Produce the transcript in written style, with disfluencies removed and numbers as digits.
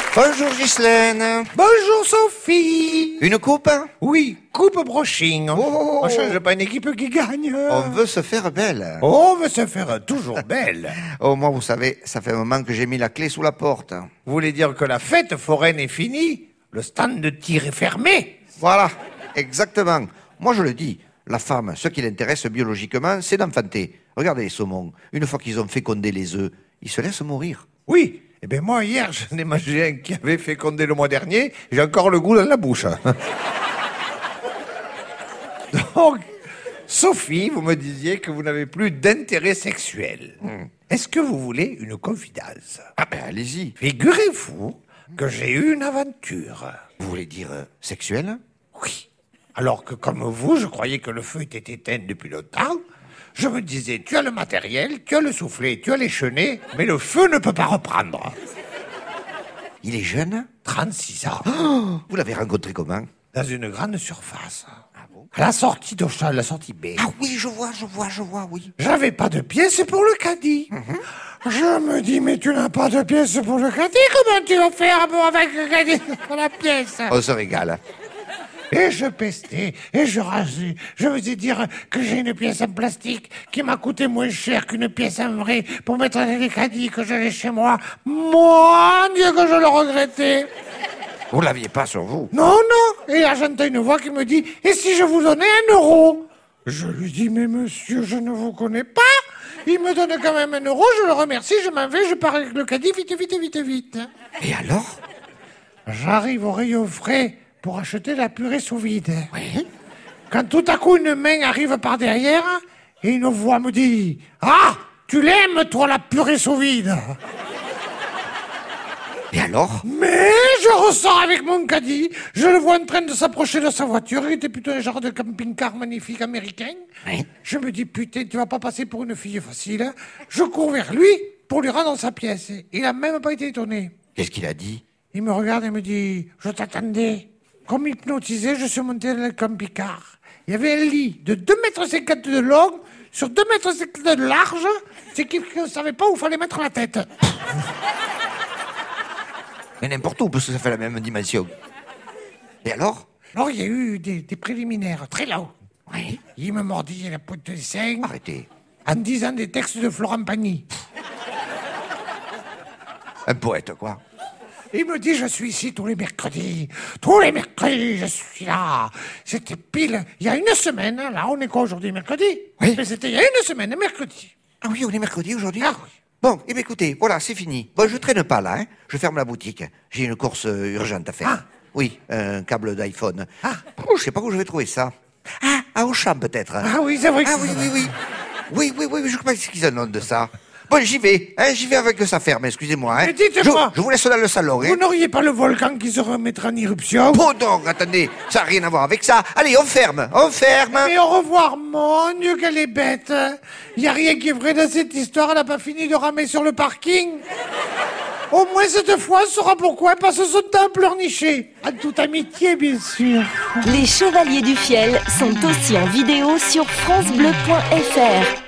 Bonjour Ghislaine. Bonjour Sophie. Une coupe? Oui, coupe brushing. Oh. On change pas une équipe qui gagne. On veut se faire belle. On veut se faire toujours belle. Oh, moi, vous savez, ça fait un moment que j'ai mis la clé sous la porte. Vous voulez dire que la fête foraine est finie? Le stand de tir est fermé? Voilà, exactement. Moi, je le dis, la femme, ce qui l'intéresse biologiquement, c'est d'enfanter. Regardez les saumons, une fois qu'ils ont fécondé les œufs, ils se laissent mourir. Oui. Eh bien moi, hier, j'en ai mangé un qui avait fécondé le mois dernier. J'ai encore le goût dans la bouche. Donc, Sophie, vous me disiez que vous n'avez plus d'intérêt sexuel. Est-ce que vous voulez une confidence? Ah ben, allez-y. Figurez-vous que j'ai eu une aventure. Vous voulez dire sexuel? Oui. Alors que comme vous, je croyais que le feu était éteint depuis longtemps. Je me disais, tu as le matériel, tu as le soufflet, tu as les chenets, mais le feu ne peut pas reprendre. Il est jeune? 36 ans. Oh, vous l'avez rencontré comment? Dans une grande surface. Ah bon? À la sortie d'Auchan, la sortie B. Ah oui, je vois, oui. J'avais pas de pièces pour le caddie. Je me dis, mais tu n'as pas de pièces pour le caddie, comment tu vas faire avec le caddie pour la pièce? On se régale. Et je pestais, et je rasais. Je faisais dire que j'ai une pièce en plastique qui m'a coûté moins cher qu'une pièce en vrai pour mettre dans les caddies que j'avais chez moi. Mon Dieu, que je le regrettais. Vous l'aviez pas sur vous? Non, non. Et là, j'entends une voix qui me dit, et si je vous donnais 1 euro? Je lui dis, mais monsieur, je ne vous connais pas. Il me donne quand même 1 euro, je le remercie, je m'en vais, je pars avec le caddie, vite. Et alors? J'arrive au rayon frais pour acheter la purée sous vide. Oui. Quand tout à coup une main arrive par derrière et une voix me dit « Ah, tu l'aimes toi la purée sous vide ?» Et alors? Mais je ressors avec mon caddie, je le vois en train de s'approcher de sa voiture, il était plutôt un genre de camping-car magnifique américain. Oui. Je me dis « Putain, tu vas pas passer pour une fille facile. » Je cours vers lui pour lui rendre sa pièce. Il a même pas été étonné. Qu'est-ce qu'il a dit? Il me regarde et me dit « Je t'attendais. » Comme hypnotisé, je suis monté dans le camping-car. Il y avait un lit de 2,50 m de long sur 2,50 m de large. C'est qu'il ne savait pas où il fallait mettre la tête. Mais n'importe où, parce que ça fait la même dimension. Et alors? Alors, il y a eu des préliminaires très longs. Oui. Il me mordit la pointe des seins Arrêtez. en disant des textes de Florent Pagny. Un poète, quoi. Il me dit, je suis ici tous les mercredis. Tous les mercredis, je suis là. C'était pile, il y a 1 semaine. Là, on est quoi aujourd'hui, mercredi? Oui. Mais c'était il y a 1 semaine, mercredi. Ah oui, on est mercredi aujourd'hui? Ah oui. Bon, eh bien écoutez, voilà, c'est fini. Bon, je traîne pas là, hein. Je ferme la boutique. J'ai une course urgente à faire. Ah. Oui, un câble d'iPhone. Ah. Oh, je sais pas où je vais trouver ça. Ah, à Auchan peut-être. Ah oui, c'est vrai que Ah oui, je crois pas qu'ils en ont de ça. Bon, j'y vais avec que ça ferme, excusez-moi. Hein. Mais dites-moi. Je vous laisse dans le salon. Vous Hein. n'auriez pas le volcan qui se remettra en éruption? Bon, donc, attendez, ça n'a rien à voir avec ça. Allez, on ferme. Mais au revoir, mon Dieu, qu'elle est bête. Il n'y a rien qui est vrai dans cette histoire, elle n'a pas fini de ramer sur le parking. Au moins cette fois, on saura pourquoi elle passe son temps à pleurnicher. En toute amitié, bien sûr. Les Chevaliers du Fiel sont aussi en vidéo sur francebleu.fr.